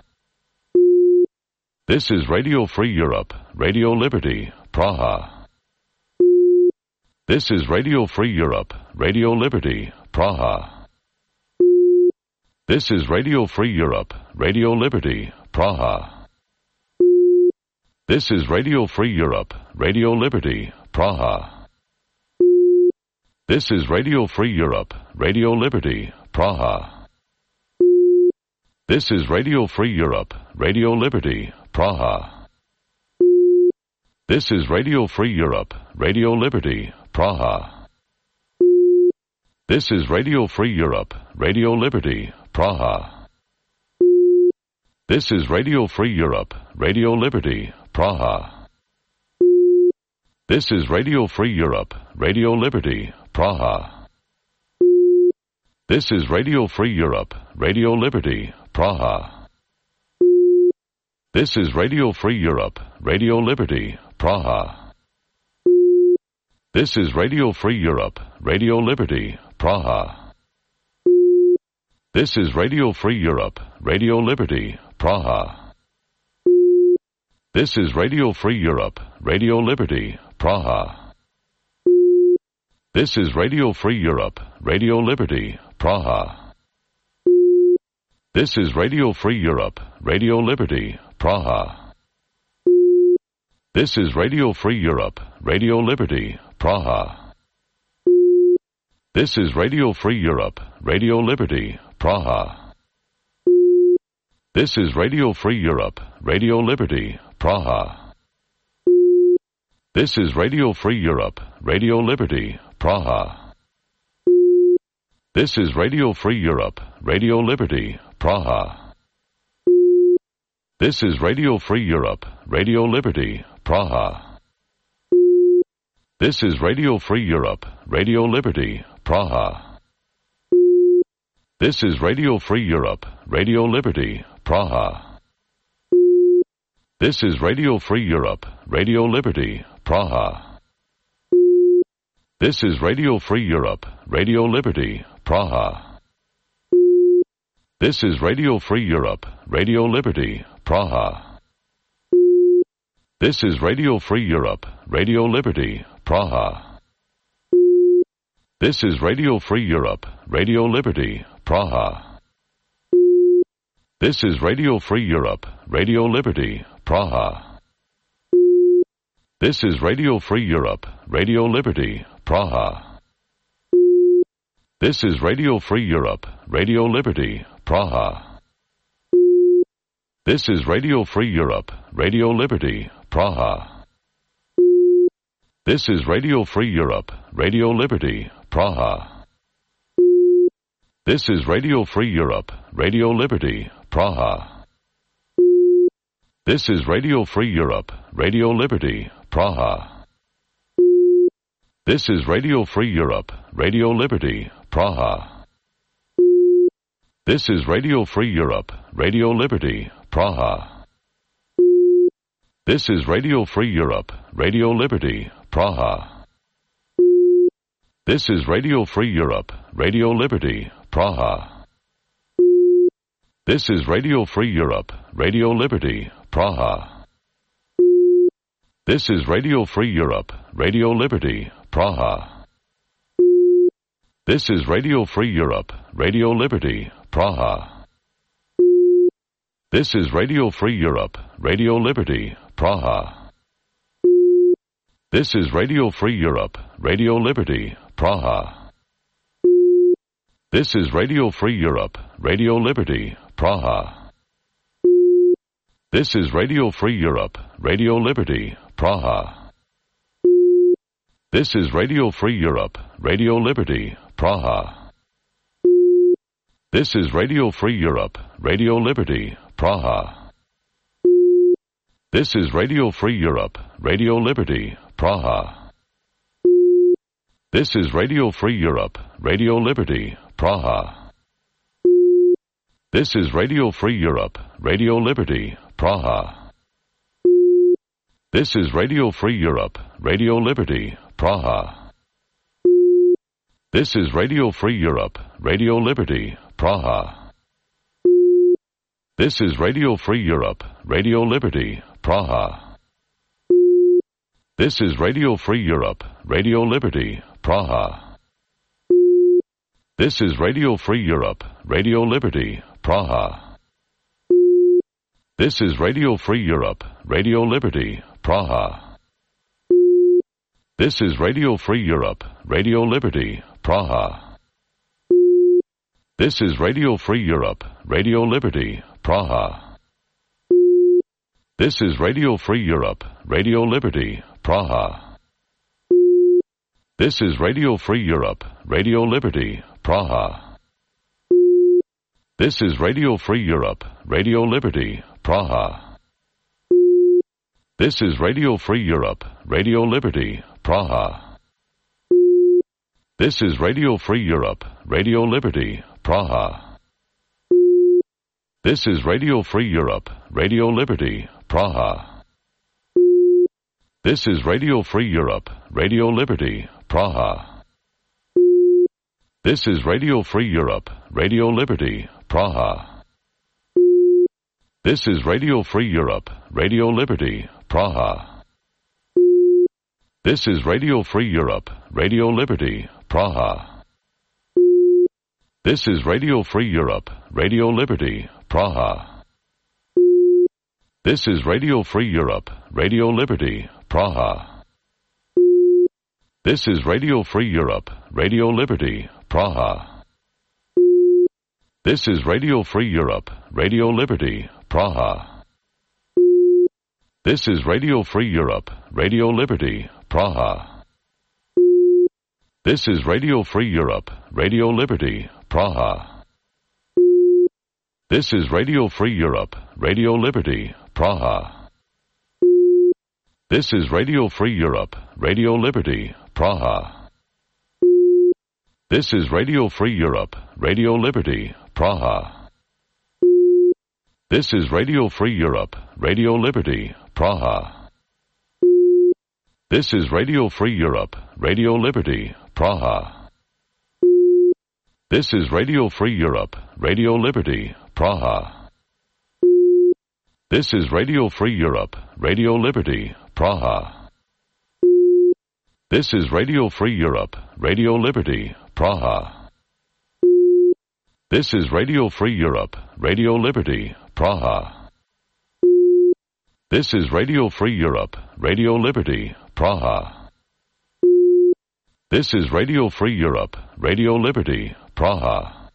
This is Radio Free Europe, Radio Liberty, Praha. This is Radio Free Europe, Radio Liberty, Praha. This is Radio Free Europe, Radio Liberty, Praha. This is Radio Free Europe, Radio Liberty, Praha. This is Radio Free Europe, Radio Liberty, Praha. This is Radio Free Europe, Radio Liberty, Praha. This is Radio Free Europe, Radio Liberty, Praha. This is Radio Free Europe, Radio Liberty, Praha. This is Radio Free Europe, Radio Liberty, Praha. This is Radio Free Europe, Radio Liberty, Praha. This is Radio Free Europe, Radio Liberty, Praha. This is Radio Free Europe, Radio Liberty, Praha. This is Radio Free Europe, Radio Liberty, Praha. This is Radio Free Europe, Radio Liberty, Praha. This is Radio Free Europe, Radio Liberty, Praha. This is Radio Free Europe, Radio Liberty, Praha. This is Radio Free Europe, Radio Liberty, Praha. This is Radio Free Europe, Radio Liberty, Praha. This is Radio Free Europe, Radio Liberty, Praha. This is Radio Free Europe, Radio Liberty, Praha. This is Radio Free Europe, Radio Liberty, Praha. This is Radio Free Europe, Radio Liberty, Praha. This is Radio Free Europe, Radio Liberty, Praha. This is Radio Free Europe, Radio Liberty, Praha. This is Radio Free Europe, Radio Liberty, Praha. This is Radio Free Europe, Radio Liberty, Praha. This is Radio Free Europe, Radio Liberty, Praha. This is Radio Free Europe, Radio Liberty, Praha. This is Radio Free Europe, Radio Liberty, Praha. This is Radio Free Europe, Radio Liberty, Praha. This is Radio Free Europe, Radio Liberty, Praha. This is Radio Free Europe, Radio Liberty, Praha. This is Radio Free Europe, Radio Liberty, Praha. This is Radio Free Europe, Radio Liberty, Praha. This is Radio Free Europe, Radio Liberty, Praha. This is Radio Free Europe, Radio Liberty, Praha. This is Radio Free Europe, Radio Liberty, Praha. This is Radio Free Europe, Radio Liberty, Praha. This is Radio Free Europe, Radio Liberty, Praha. This is Radio Free Europe, Radio Liberty, Praha. This is Radio Free Europe, Radio Liberty, Praha. This is Radio Free Europe, Radio Liberty, Praha. This is Radio Free Europe, Radio Liberty, Praha. This is Radio Free Europe, Radio Liberty, Praha. This is Radio Free Europe, Radio Liberty, Praha. This is Radio Free Europe, Radio Liberty, Praha. This is Radio Free Europe, Radio Liberty, Praha. This is Radio Free Europe, Radio Liberty, Praha. This is Radio Free Europe, Radio Liberty, Praha. This is Radio Free Europe, Radio Liberty, Praha. This is Radio Free Europe, Radio Liberty, Praha. This is Radio Free Europe, Radio Liberty, Praha. This is Radio Free Europe, Radio Liberty, Praha. This is Radio Free Europe, Radio Liberty, Praha. This is Radio Free Europe, Radio Liberty, Praha. This is Radio Free Europe, Radio Liberty, Praha. This is Radio Free Europe, Radio Liberty, Praha. This is Radio Free Europe, Radio Liberty, Praha. This is Radio Free Europe, Radio Liberty, Praha. This is Radio Free Europe, Radio Liberty, Praha. This is Radio Free Europe, Radio Liberty, Praha. This is Radio Free Europe, Radio Liberty, Praha. This is Radio Free Europe, Radio Liberty, Praha. This is Radio Free Europe, Radio Liberty, Praha. This is Radio Free Europe, Radio Liberty, Praha. This is Radio Free Europe, Radio Liberty, Praha. This is Radio Free Europe, Radio Liberty, Praha. This is Radio Free Europe, Radio Liberty, Praha. This is Radio Free Europe, Radio Liberty, Praha. This is Radio Free Europe, Radio Liberty, Praha. This is Radio Free Europe, Radio Liberty, Praha. This is Radio Free Europe, Radio Liberty, Praha. This is Radio Free Europe, Radio Liberty, Praha. This is Radio Free Europe, Radio Liberty, Praha. This is Radio Free Europe, Radio Liberty, Praha. This is Radio Free Europe, Radio Liberty, Praha. This is Radio Free Europe, Radio Liberty, Praha. This is Radio Free Europe, Radio Liberty, Praha. This is Radio Free Europe, Radio Liberty, Praha. This is Radio Free Europe, Radio Liberty, Praha. This is Radio Free Europe, Radio Liberty, Praha. This is Radio Free Europe, Radio Liberty, Praha. This is Radio Free Europe, Radio Liberty, Praha. This is Radio Free Europe, Radio Liberty, Praha. This is Radio Free Europe, Radio Liberty, Praha. This is Radio Free Europe, Radio Liberty, Praha. This is Radio Free Europe, Radio Liberty, Praha. This is Radio Free Europe, Radio Liberty, Praha.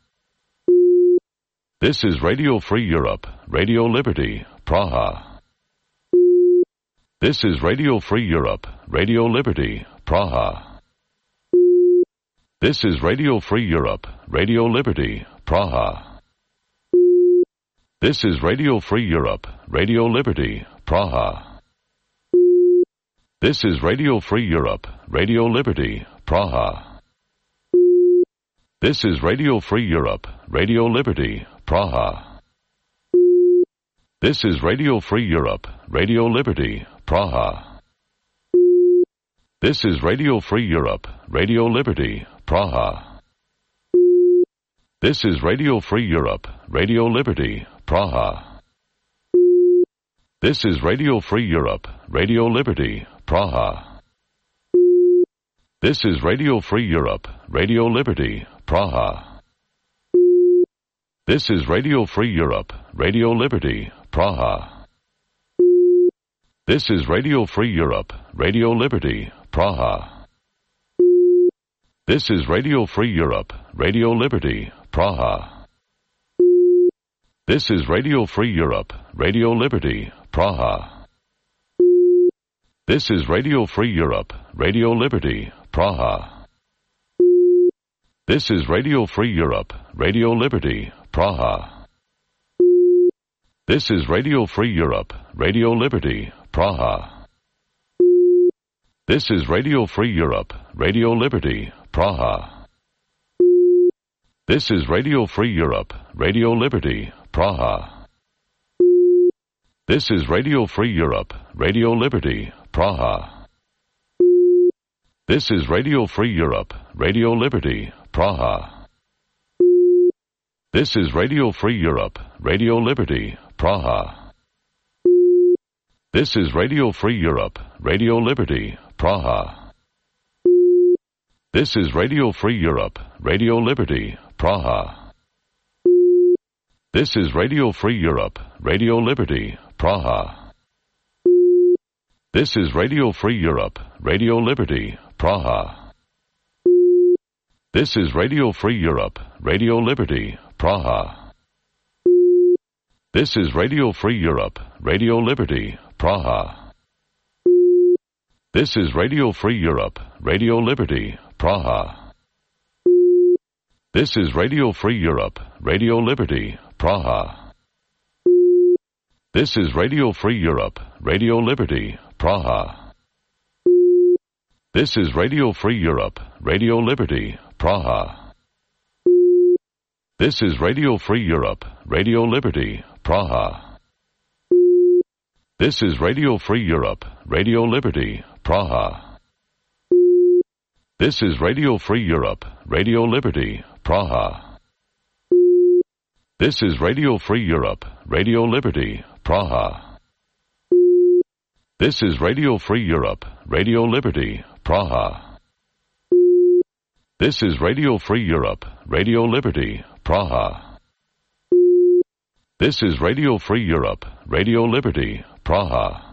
This is Radio Free Europe, Radio Liberty, Praha. This is Radio Free Europe, Radio Liberty, Praha. This is Radio Free Europe, Radio Liberty, Praha. This is Radio Free Europe, Radio Liberty, Praha. This is Radio Free Europe, Radio Liberty, Praha. This is Radio Free Europe, Radio Liberty, Praha. This is Radio Free Europe, Radio Liberty, Praha. This is Radio Free Europe, Radio Liberty, Praha. This is Radio Free Europe, Radio Liberty, Praha. This is Radio Free Europe, Radio Liberty, Praha. This is Radio Free Europe, Radio Liberty, Praha. This is Radio Free Europe, Radio Liberty, Praha. This is Radio Free Europe, Radio Liberty, Praha. This is Radio Free Europe, Radio Liberty, Praha. This is Radio Free Europe, Radio Liberty, Praha. This is Radio Free Europe, Radio Liberty, Praha. This is Radio Free Europe, Radio Liberty, Praha. This is Radio Free Europe, Radio Liberty, Praha. This is Radio Free Europe, Radio Liberty, Praha. This is Radio Free Europe, Radio Liberty, Praha. This is Radio Free Europe, Radio Liberty, Praha. This is Radio Free Europe, Radio Liberty, Praha. This is Radio Free Europe, Radio Liberty, Praha. This is Radio Free Europe, Radio Liberty, Praha. This is Radio Free Europe, Radio Liberty, Praha. This is Radio Free Europe, Radio Liberty, Praha. This is Radio Free Europe, Radio Liberty, Praha. This is Radio Free Europe, Radio Liberty, Praha. This is Radio Free Europe, Radio Liberty, Praha. This is Radio Free Europe, Radio Liberty, Praha. This is Radio Free Europe, Radio Liberty, Praha. This is Radio Free Europe, Radio Liberty, Praha. This is Radio Free Europe, Radio Liberty, Praha. This is Radio Free Europe, Radio Liberty, Praha. This is Radio Free Europe, Radio Liberty, Praha. This is Radio Free Europe, Radio Liberty, Praha. This is Radio Free Europe, Radio Liberty, Praha. This is Radio Free Europe, Radio Liberty, Praha. This is Radio Free Europe, Radio Liberty, Praha. This is Radio Free Europe, Radio Liberty, Praha.